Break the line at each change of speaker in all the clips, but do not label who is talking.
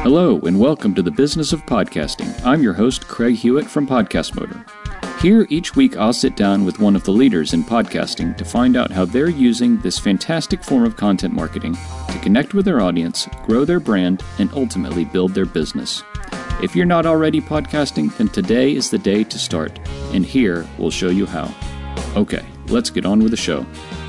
Hello, and welcome to the Business of Podcasting. I'm your host, Craig Hewitt from Podcast Motor. Here, each week, I'll sit down with one of the leaders in podcasting to find out how they're using this fantastic form of content marketing to connect with their audience, grow their brand, and ultimately build their business. If you're not already podcasting, then today is the day to start, and here we'll show you how. Okay, let's get on with the show.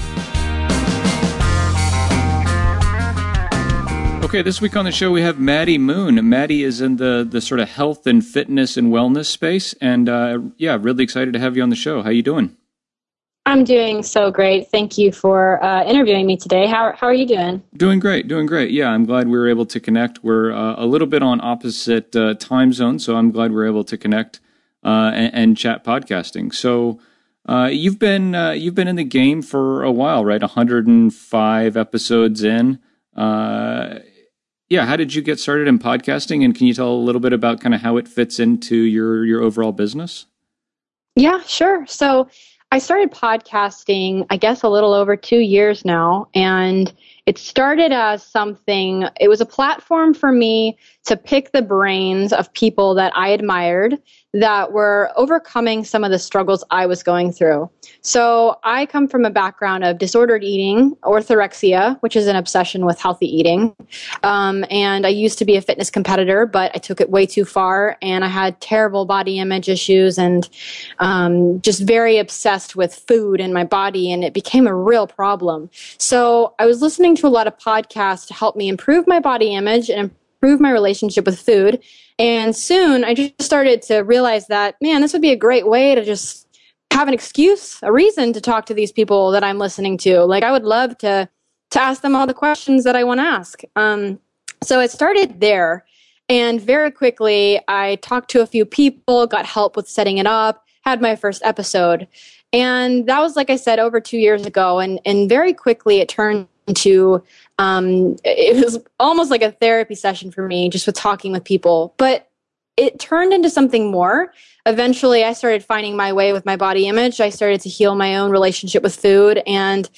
Okay, this week on the show we have Maddie Moon. Maddie is in the sort of health and fitness and wellness space, and really excited to have you on the show. How you doing?
I'm doing so great. Thank you for interviewing me today. How are you doing?
Doing great. Yeah, I'm glad we were able to connect. We're a little bit on opposite time zones, so I'm glad we're able to connect and chat podcasting. So you've been in the game for a while, right? 105 episodes in. How did you get started in podcasting, and can you tell a little bit about kind of how it fits into your overall business?
Yeah, sure. So I started podcasting, I guess, a little over 2 years now, and it started as it was a platform for me to pick the brains of people that I admired that were overcoming some of the struggles I was going through. So I come from a background of disordered eating, orthorexia, which is an obsession with healthy eating. And I used to be a fitness competitor, but I took it way too far, and I had terrible body image issues and just very obsessed with food and my body, and it became a real problem. So I was listening to a lot of podcasts to help me improve my body image and improve my relationship with food. And soon I just started to realize that, man, this would be a great way to just have an excuse, a reason to talk to these people that I'm listening to. Like, I would love to ask them all the questions that I want to ask. So it started there. And very quickly, I talked to a few people, got help with setting it up, had my first episode. And that was, like I said, over 2 years ago. And very quickly it turned into, it was almost like a therapy session for me, just with talking with people. But it turned into something more. Eventually, I started finding my way with my body image. I started to heal my own relationship with food. And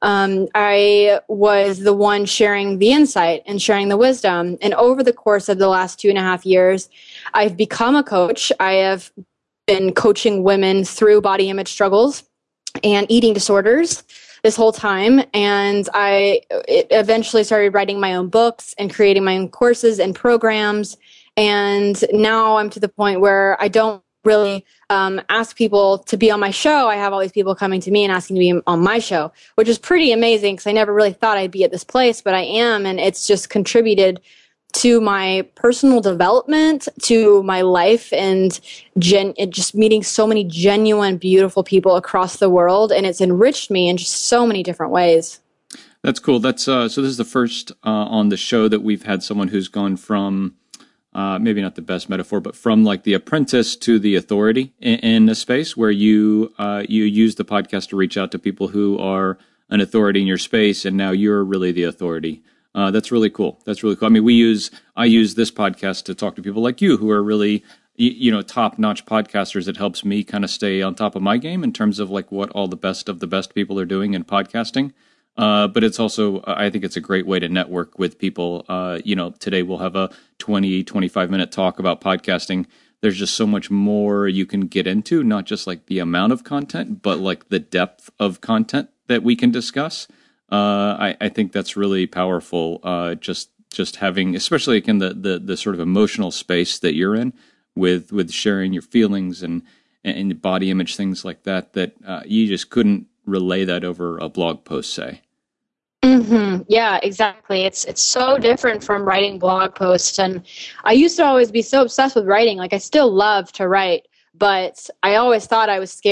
I was the one sharing the insight and sharing the wisdom. And over the course of the last 2.5 years, I've become a coach. I have been coaching women through body image struggles and eating disorders this whole time. And I eventually started writing my own books and creating my own courses and programs. And now I'm to the point where I don't really ask people to be on my show. I have all these people coming to me and asking to be on my show, which is pretty amazing because I never really thought I'd be at this place, but I am. And it's just contributed to my personal development, to my life, and just meeting so many genuine, beautiful people across the world. And it's enriched me in just so many different ways.
That's cool. That's so this is the first on the show that we've had someone who's gone from, maybe not the best metaphor, but from like the apprentice to the authority in a space where you use the podcast to reach out to people who are an authority in your space, and now you're really the authority. That's really cool. I mean, I use this podcast to talk to people like you who are really, top-notch podcasters. It helps me kind of stay on top of my game in terms of like what all the best of the best people are doing in podcasting. But it's also, I think it's a great way to network with people. Today we'll have a 25-minute talk about podcasting. There's just so much more you can get into, not just like the amount of content, but like the depth of content that we can discuss. I think that's really powerful. Just having, especially like in the sort of emotional space that you're in, with sharing your feelings and body image, things like that you just couldn't relay that over a blog post, say.
Mm-hmm. Yeah, exactly. It's so different from writing blog posts. And I used to always be so obsessed with writing. Like, I still love to write, but I always thought I was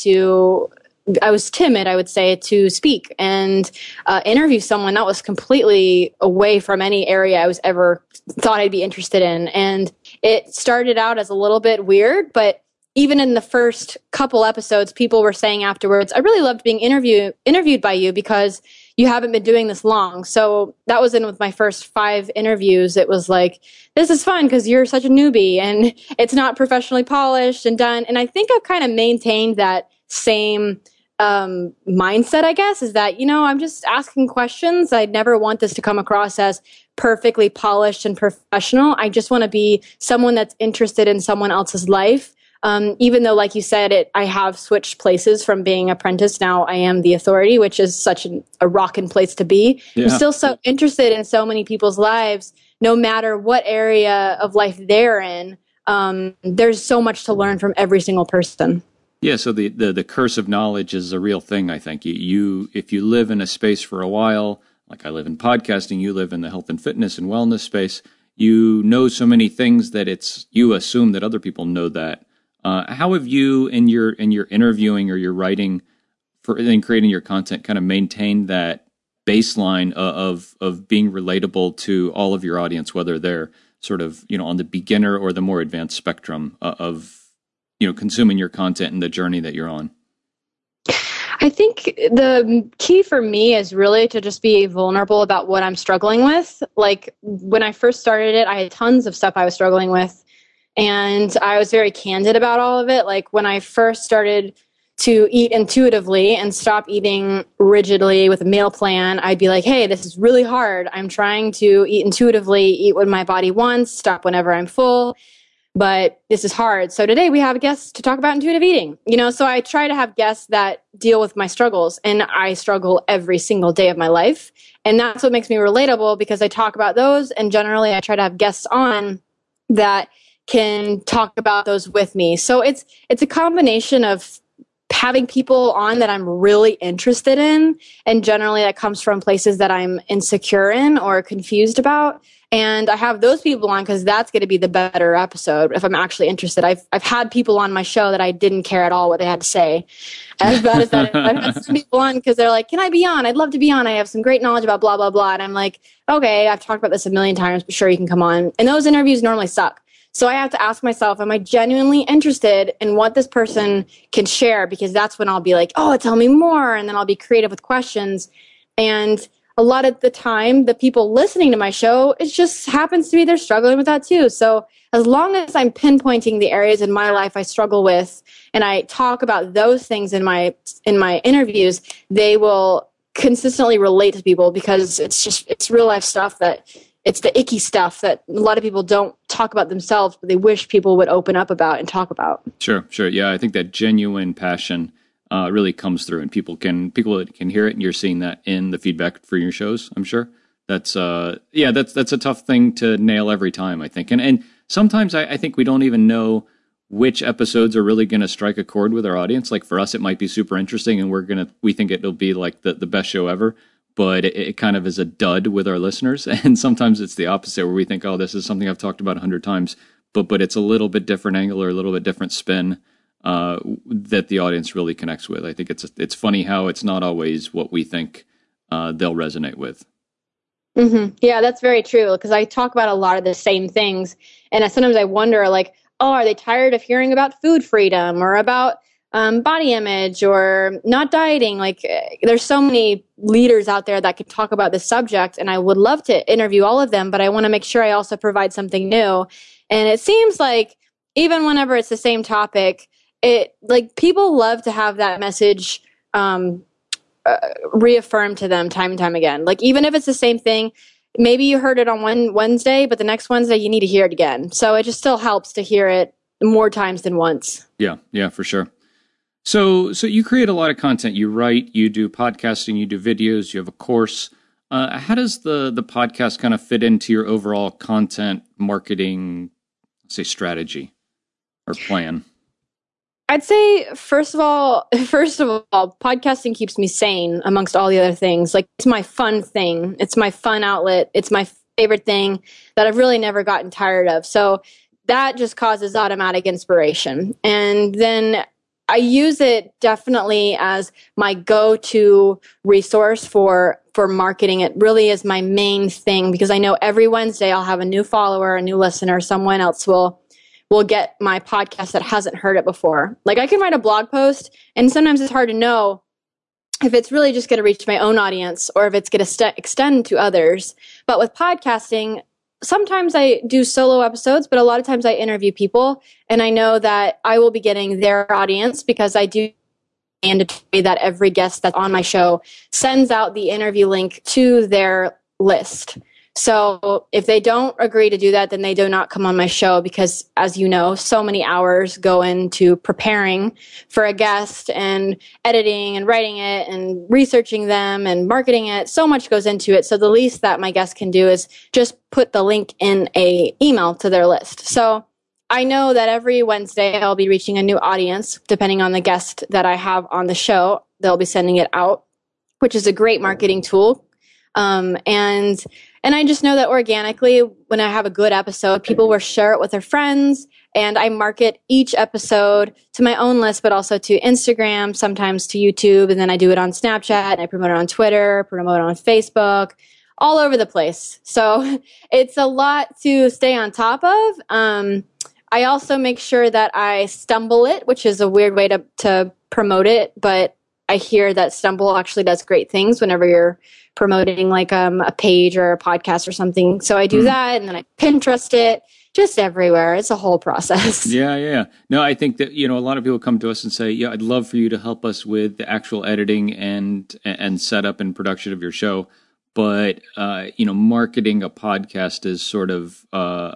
I was timid, I would say, to speak and interview someone that was completely away from any area I was ever thought I'd be interested in. And it started out as a little bit weird, but even in the first couple episodes, people were saying afterwards, I really loved being interviewed by you because you haven't been doing this long. So that was in with my first 5 interviews. It was like, this is fun because you're such a newbie and it's not professionally polished and done. And I think I've kind of maintained that same mindset, I guess, is that, I'm just asking questions. I never want this to come across as perfectly polished and professional. I just want to be someone that's interested in someone else's life. Even though, like you said, I have switched places from being apprentice. Now I am the authority, which is such a rockin' place to be. Yeah. I'm still so interested in so many people's lives, no matter what area of life they're in. There's so much to learn from every single person.
Yeah, so the curse of knowledge is a real thing, I think. You if you live in a space for a while, like I live in podcasting, you live in the health and fitness and wellness space, you know so many things that you assume that other people know that. How have you, in your interviewing or your writing in creating your content, kind of maintained that baseline of being relatable to all of your audience, whether they're sort of, on the beginner or the more advanced spectrum of consuming your content and the journey that you're on?
I think the key for me is really to just be vulnerable about what I'm struggling with. Like when I first started it, I had tons of stuff I was struggling with, and I was very candid about all of it. Like when I first started to eat intuitively and stop eating rigidly with a meal plan, I'd be like, hey, this is really hard. I'm trying to eat intuitively, eat what my body wants, stop whenever I'm full. But this is hard. So today we have a guest to talk about intuitive eating. So I try to have guests that deal with my struggles, and I struggle every single day of my life. And that's what makes me relatable, because I talk about those, and generally I try to have guests on that can talk about those with me. So it's a combination of having people on that I'm really interested in, and generally that comes from places that I'm insecure in or confused about. And I have those people on because that's going to be the better episode if I'm actually interested. I've had people on my show that I didn't care at all what they had to say. As bad as that is, I've had some people on because they're like, can I be on? I'd love to be on. I have some great knowledge about blah, blah, blah. And I'm like, okay, I've talked about this a million times, but sure, you can come on. And those interviews normally suck. So I have to ask myself, am I genuinely interested in what this person can share? Because that's when I'll be like, oh, tell me more. And then I'll be creative with questions. And a lot of the time, the people listening to my show, it just happens to be they're struggling with that too. So as long as I'm pinpointing the areas in my life I struggle with, and I talk about those things in my interviews, they will consistently relate to people, because it's real life stuff it's the icky stuff that a lot of people don't talk about themselves, but they wish people would open up about and talk about.
Sure. Yeah, I think that genuine passion really comes through, and people can hear it, and you're seeing that in the feedback for your shows, I'm sure. That's a tough thing to nail every time, I think. And sometimes I think we don't even know which episodes are really going to strike a chord with our audience. Like for us, it might be super interesting, and we think it'll be like the best show ever, but it kind of is a dud with our listeners. And sometimes it's the opposite, where we think, oh, this is something I've talked about 100 times, but it's a little bit different angle or a little bit different spin that the audience really connects with. I think it's funny how it's not always what we think they'll resonate with.
Mm-hmm. Yeah, that's very true, because I talk about a lot of the same things, and sometimes I wonder, like, oh, are they tired of hearing about food freedom or about body image or not dieting? Like, there's so many leaders out there that could talk about this subject, and I would love to interview all of them, but I want to make sure I also provide something new. And it seems like even whenever it's the same topic, people love to have that message reaffirmed to them time and time again. Like, even if it's the same thing, maybe you heard it on one Wednesday, but the next Wednesday you need to hear it again. So it just still helps to hear it more times than once.
Yeah, for sure. So you create a lot of content. You write, you do podcasting, you do videos, you have a course. How does the podcast kind of fit into your overall content marketing, say, strategy or plan?
I'd say, first of all, podcasting keeps me sane amongst all the other things. Like, it's my fun thing. It's my fun outlet. It's my favorite thing that I've really never gotten tired of. So that just causes automatic inspiration. And then I use it definitely as my go-to resource for marketing. It really is my main thing, because I know every Wednesday I'll have a new follower, a new listener, someone else will get my podcast that hasn't heard it before. Like, I can write a blog post, and sometimes it's hard to know if it's really just going to reach my own audience or if it's going to extend to others. But with podcasting, sometimes I do solo episodes, but a lot of times I interview people, and I know that I will be getting their audience, because I do mandatory that every guest that's on my show sends out the interview link to their list. So if they don't agree to do that, then they do not come on my show because, as you know, so many hours go into preparing for a guest and editing and writing it and researching them and marketing it. So much goes into it. So the least that my guest can do is just put the link in a email to their list. So I know that every Wednesday I'll be reaching a new audience, depending on the guest that I have on the show. They'll be sending it out, which is a great marketing tool. And I just know that organically, when I have a good episode, people will share it with their friends. And I market each episode to my own list, but also to Instagram, sometimes to YouTube. And then I do it on Snapchat, and I promote it on Twitter, promote it on Facebook, all over the place. So it's a lot to stay on top of. I also make sure that I Stumble it, which is a weird way to promote it, but I hear that Stumble actually does great things whenever you're promoting like a page or a podcast or something. So I do that, and then I Pinterest it, just everywhere. It's a whole process.
Yeah. No, I think that, a lot of people come to us and say, yeah, I'd love for you to help us with the actual editing and setup and production of your show. But, marketing a podcast is sort of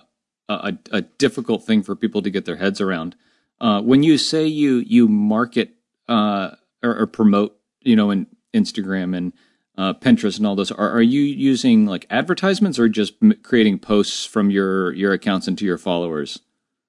a difficult thing for people to get their heads around. When you say you market or promote, in Instagram and Pinterest and all those, are you using like advertisements or just creating posts from your accounts into your followers?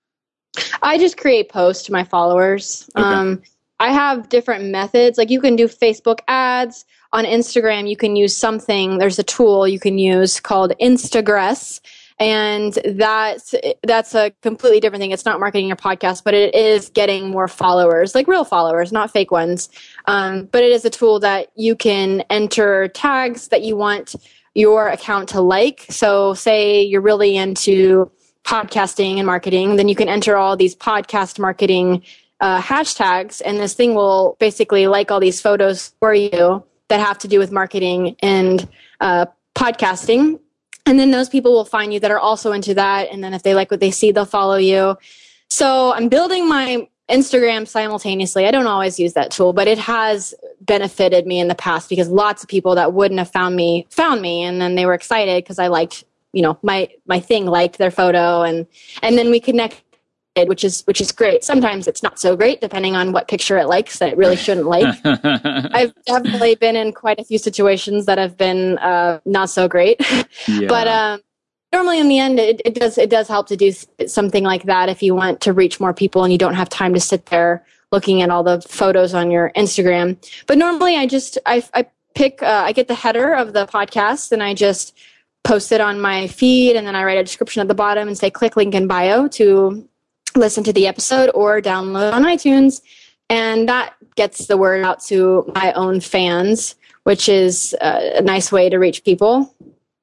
I just create posts to my followers.
Okay.
I have different methods. Like you can do Facebook ads. On Instagram, you can use something. There's a tool you can use called Instagress. And that's a completely different thing. It's not marketing your podcast, but it is getting more followers, like real followers, not fake ones. But it is a tool that you can enter tags that you want your account to like. So say you're really into podcasting and marketing, then you can enter all these podcast marketing hashtags, and this thing will basically like all these photos for you that have to do with marketing and podcasting. And then those people will find you that are also into that. And then if they like what they see, they'll follow you. So I'm building my Instagram simultaneously. I don't always use that tool, but it has benefited me in the past because lots of people that wouldn't have found me. And then they were excited because I liked, my thing liked their photo. And then we connected, which is great. Sometimes it's not so great depending on what picture it likes that it really shouldn't like. I've definitely been in quite a few situations that have been not so great. Yeah. But normally in the end, it does help to do something like that if you want to reach more people and you don't have time to sit there looking at all the photos on your Instagram. But normally I pick, I get the header of the podcast and I just post it on my feed, and then I write a description at the bottom and say, click link in bio to listen to the episode or download on iTunes. And that gets the word out to my own fans, which is a nice way to reach people.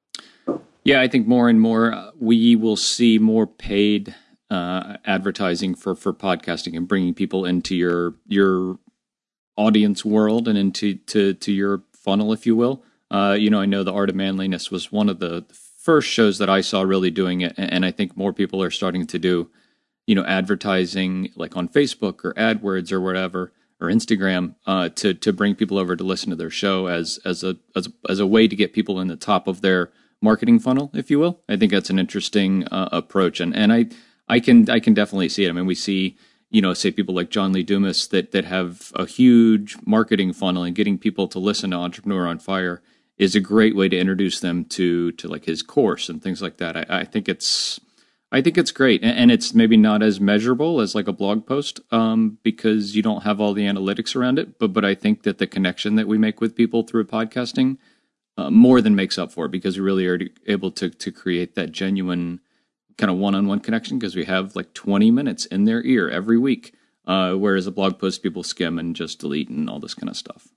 Yeah, I think more and more we will see more paid advertising for podcasting and bringing people into your audience world and into your funnel, if you will. I know The Art of Manliness was one of the first shows that I saw really doing it, and I think more people are starting to do advertising like on Facebook or AdWords or whatever, or Instagram, to bring people over to listen to their show as a way to get people in the top of their marketing funnel, if you will. I think that's an interesting approach, and I can definitely see it. I mean, we see say people like John Lee Dumas that have a huge marketing funnel, and getting people to listen to Entrepreneur on Fire is a great way to introduce them to like his course and things like that. I think it's great, and it's maybe not as measurable as like a blog post because you don't have all the analytics around it. But I think that the connection that we make with people through podcasting more than makes up for it, because we really are able to create that genuine kind of one-on-one connection, because we have like 20 minutes in their ear every week, whereas a blog post people skim and just delete and all this kind of stuff.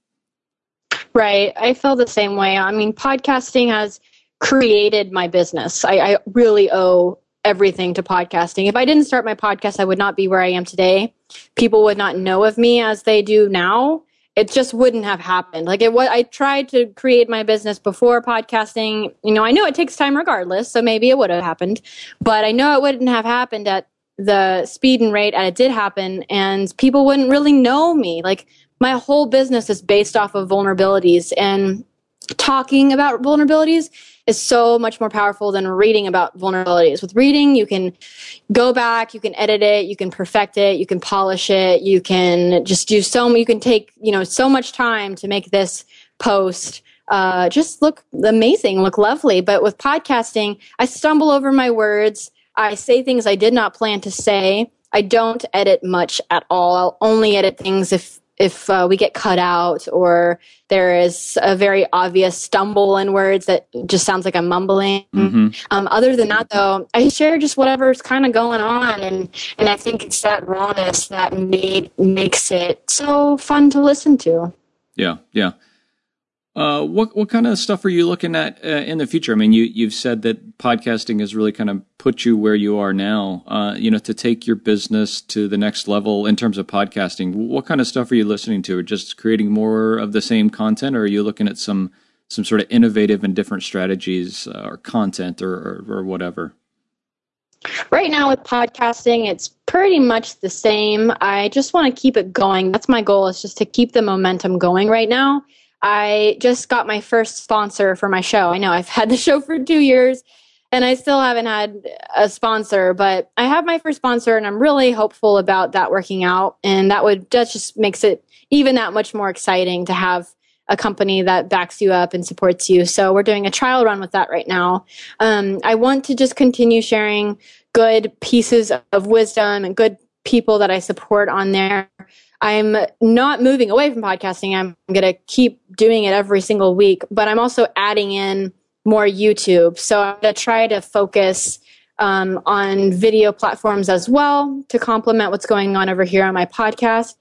Right. I feel the same way. I mean, podcasting has created my business. I really owe everything to podcasting. If I didn't start my podcast, I would not be where I am today. People would not know of me as they do now. It just wouldn't have happened. I tried to create my business before podcasting. I know it takes time regardless, so maybe it would have happened, but I know it wouldn't have happened at the speed and rate that it did happen, and people wouldn't really know me. Like, my whole business is based off of vulnerabilities, and talking about vulnerabilities is so much more powerful than reading about vulnerabilities. With reading, you can go back, you can edit it, you can perfect it, you can polish it, you can just do you can take, so much time to make this post just look amazing, look lovely. But with podcasting, I stumble over my words. I say things I did not plan to say. I don't edit much at all. I'll only edit things if we get cut out or there is a very obvious stumble in words that just sounds like I'm mumbling.
Mm-hmm.
Other than that, though, I share just whatever's kind of going on, and I think it's that rawness that makes it so fun to listen to.
Yeah, yeah. What kind of stuff are you looking at in the future? I mean, you've said that podcasting has really kind of put you where you are now. To take your business to the next level in terms of podcasting. What kind of stuff are you listening to? Or just creating more of the same content, or are you looking at some sort of innovative and different strategies or content or whatever?
Right now with podcasting, it's pretty much the same. I just want to keep it going. That's my goal, is just to keep the momentum going right now. I just got my first sponsor for my show. I know I've had the show for 2 years and I still haven't had a sponsor, but I have my first sponsor and I'm really hopeful about that working out. And that just makes it even that much more exciting to have a company that backs you up and supports you. So we're doing a trial run with that right now. I want to just continue sharing good pieces of wisdom and good people that I support on there. I'm not moving away from podcasting. I'm going to keep doing it every single week, but I'm also adding in more YouTube. So I'm going to try to focus on video platforms as well to complement what's going on over here on my podcast.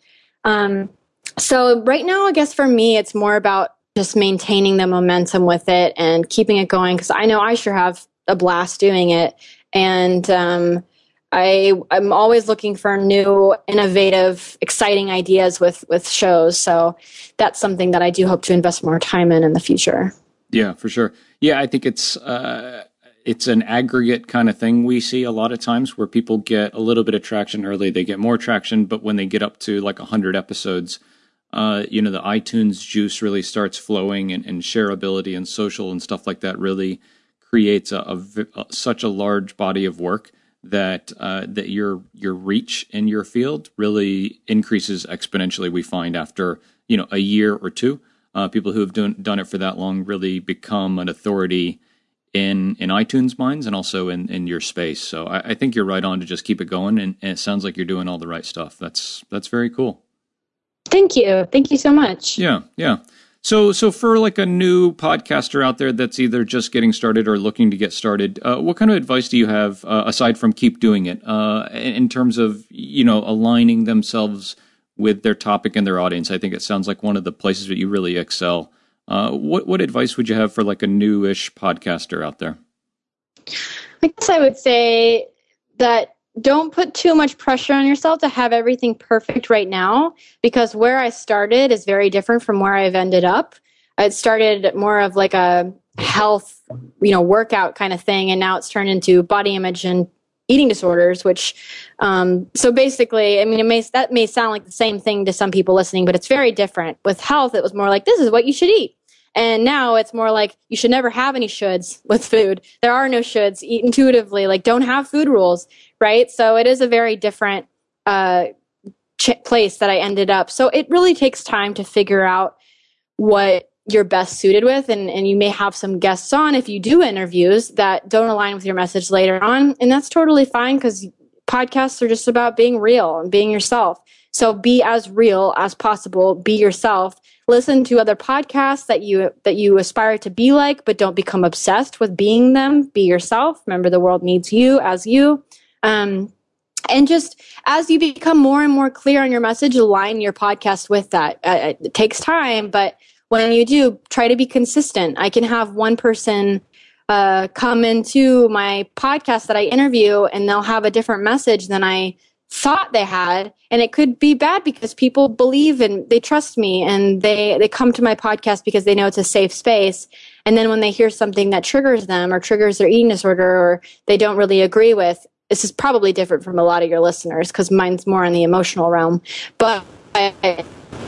So right now, I guess for me, it's more about just maintaining the momentum with it and keeping it going, because I know I sure have a blast doing it. And I'm always looking for new, innovative, exciting ideas with shows. So that's something that I do hope to invest more time in the future.
Yeah, for sure. Yeah, I think it's an aggregate kind of thing we see a lot of times where people get a little bit of traction early, they get more traction, but when they get up to like 100 episodes, the iTunes juice really starts flowing, and shareability and social and stuff like that really creates such a large body of work that your reach in your field really increases exponentially. We find after a year or two, people who have done it for that long really become an authority in iTunes minds and also in your space. So I think you're right on to just keep it going, and it sounds like you're doing all the right stuff. That's very cool.
Thank you so much.
Yeah. So for like a new podcaster out there that's either just getting started or looking to get started, what kind of advice do you have aside from keep doing it in terms of, aligning themselves with their topic and their audience? I think it sounds like one of the places that you really excel. What advice would you have for like a newish podcaster out there?
I guess I would say that don't put too much pressure on yourself to have everything perfect right now, because where I started is very different from where I've ended up. It started more of like a health, workout kind of thing, and now it's turned into body image and eating disorders, which, so basically, I mean, that may sound like the same thing to some people listening, but it's very different. With health, it was more like, this is what you should eat. And now it's more like you should never have any shoulds with food. There are no shoulds. Eat intuitively. Like, don't have food rules, right? So it is a very different place that I ended up. So it really takes time to figure out what you're best suited with. And you may have some guests on if you do interviews that don't align with your message later on. And that's totally fine, because podcasts are just about being real and being yourself. So be as real as possible. Be yourself. Listen to other podcasts that you aspire to be like, but don't become obsessed with being them. Be yourself. Remember, the world needs you as you. And just as you become more and more clear on your message, align your podcast with that. It takes time, but when you do, try to be consistent. I can have one person come into my podcast that I interview, and they'll have a different message than I thought they had, and it could be bad because people believe and they trust me, and they come to my podcast because they know it's a safe space. And then when they hear something that triggers them or triggers their eating disorder, or they don't really agree with, this is probably different from a lot of your listeners because mine's more in the emotional realm, but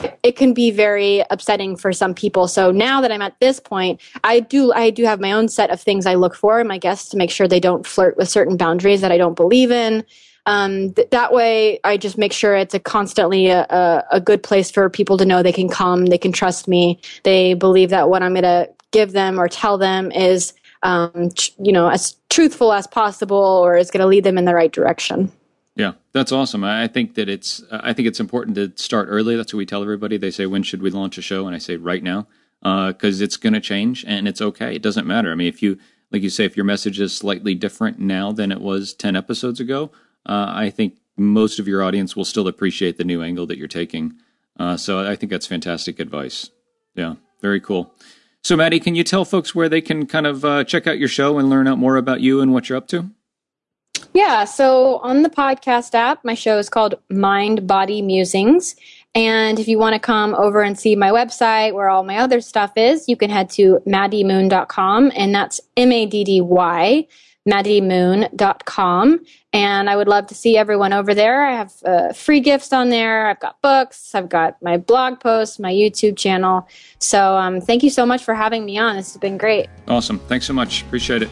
it can be very upsetting for some people. So now that I'm at this point, I do have my own set of things I look for in my guests to make sure they don't flirt with certain boundaries that I don't believe in. That way, I just make sure it's constantly a good place for people to know they can come, they can trust me, they believe that what I'm going to give them or tell them is, as truthful as possible, or is going to lead them in the right direction.
Yeah, that's awesome. I think that it's important to start early. That's what we tell everybody. They say, when should we launch a show? And I say right now, because it's going to change and it's okay. It doesn't matter. I mean, if your message is slightly different now than it was 10 episodes ago, I think most of your audience will still appreciate the new angle that you're taking. So I think that's fantastic advice. Yeah, very cool. So Maddie, can you tell folks where they can kind of check out your show and learn out more about you and what you're up to?
Yeah, so on the podcast app, my show is called Mind Body Musings. And if you want to come over and see my website where all my other stuff is, you can head to maddiemoon.com, and that's Maddy, maddiemoon.com. And I would love to see everyone over there. I have free gifts on there. I've got books. I've got my blog posts, my YouTube channel. So thank you so much for having me on. This has been great.
Awesome. Thanks so much. Appreciate it.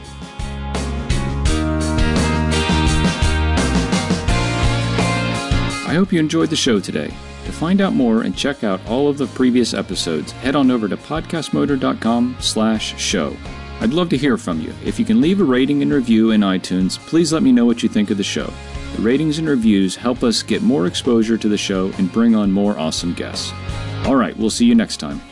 I hope you enjoyed the show today. To find out more and check out all of the previous episodes, head on over to podcastmotor.com/show. I'd love to hear from you. If you can leave a rating and review in iTunes, please let me know what you think of the show. The ratings and reviews help us get more exposure to the show and bring on more awesome guests. All right, we'll see you next time.